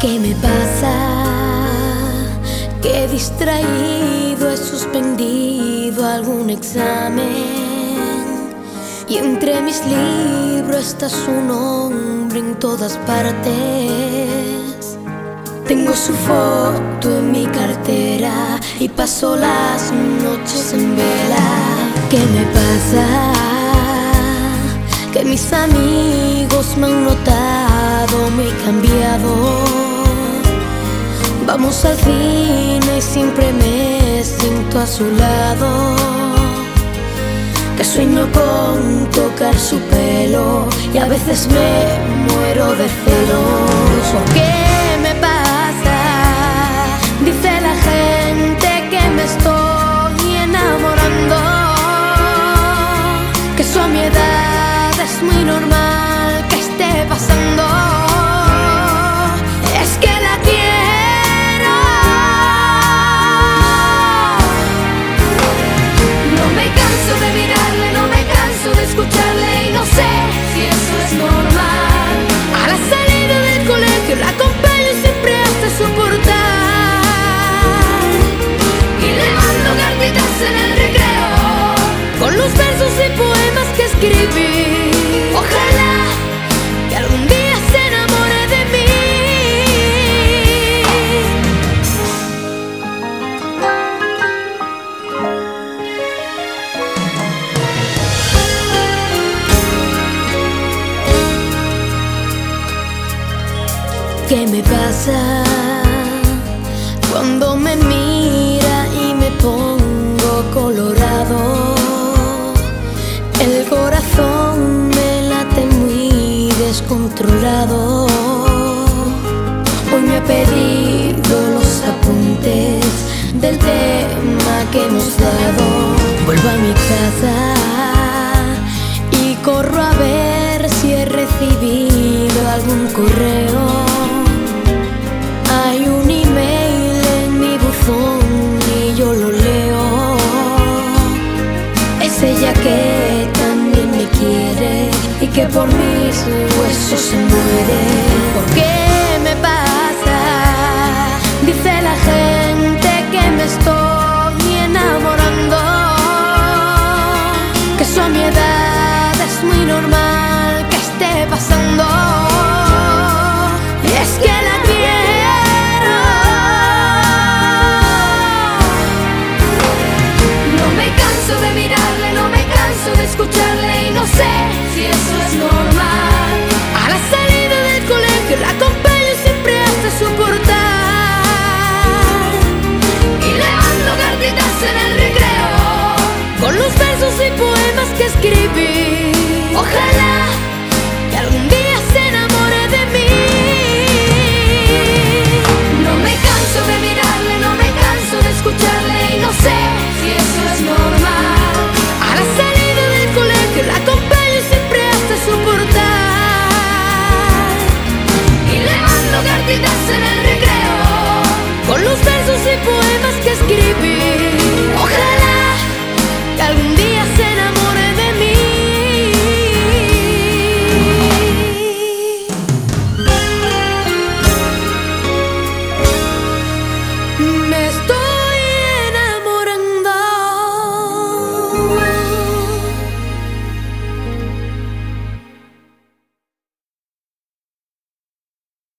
¿Qué me pasa? Que distraído he suspendido algún examen y entre mis libros está su nombre en todas partes. Tengo su foto en mi cartera y paso las noches en vela. ¿Qué me pasa? Que mis amigos me han notado muy cambiado. Vamos al cine y siempre me siento a su lado. Que sueño con tocar su pelo y a veces me muero de celos. ¿Por qué me pasa? Dice la gente que me estoy enamorando, que eso a mi edad es muy normal que esté pasando. Es que la quiero. No me canso de mirarle, no me canso de escucharle y no sé si eso es normal. A la salida del colegio la acompaño siempre hasta su portal y le mando cartitas en el recreo con los versos y poemas que escribí. Ojalá que algún día se enamore de mí. ¿Qué me pasa cuando me mira y me pongo colorado? El corazón me late muy descontrolado. Hoy me ha pedido los apuntes del tema que hemos dado. Vuelvo a mi casa y corro a ver si he recibido algún correo. Hay un email en mi buzón y yo lo leo. Es ella que también me quiere y que por mis huesos se muere. ¿Por qué me pasa? Dice la gente que me estoy enamorando, que eso a mi edad es muy normal que esté pasando. Y es que la quiero. No me canso de mirarle, no me canso de escucharle y no sé si eso es normal. A la salida del colegio la acompaño siempre hasta su portal y le mando cartitas en el recreo con los versos y poemas que escribí. Ojalá que algún día se enamore de mí.